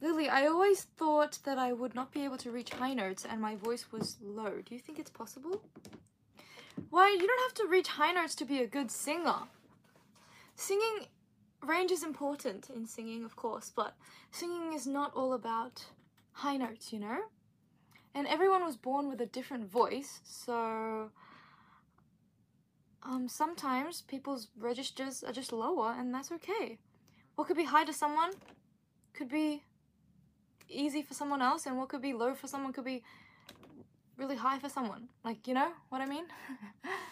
Lily, I always thought that I would not be able to reach high notes and my voice was low. Do you think it's possible? Why, you don't have to reach high notes to be a good singer. Singing, range is important in singing, of course, but singing is not all about high notes, you know? And everyone was born with a different voice, so sometimes people's registers are just lower, and that's okay. What could be high to someone could be easy for someone else, and what could be low for someone could be really high for someone. Like, you know what I mean?